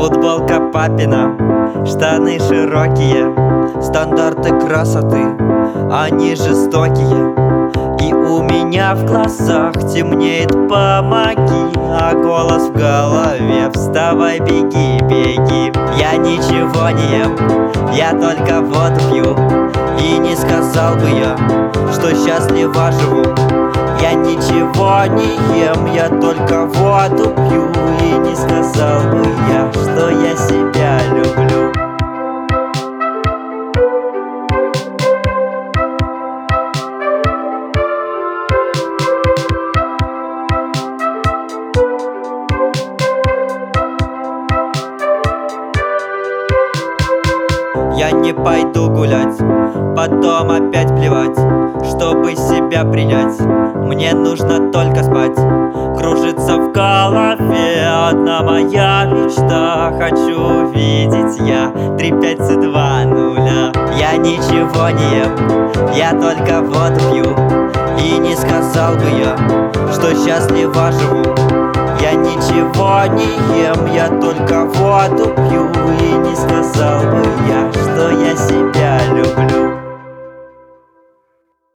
Футболка папина, штаны широкие, стандарты красоты, они жестокие. И у меня в глазах темнеет, помоги, а голос в голове: вставай, беги, беги. Я ничего не ем, я только воду пью, и не сказал бы я, что счастливо живу. Я ничего не ем, я только воду пью, и не сказал бы я, что я себя люблю. Я не пойду гулять, потом опять плевать, чтобы себя принять. Мне нужно только спать. Кружится в голове одна моя мечта. Хочу видеть я 3, 5 и 2 0. Я ничего не ем, я только воду пью, и не сказал бы я, что счастливо живу. Я ничего не ем, я только воду пью, и не сказал бы я, что я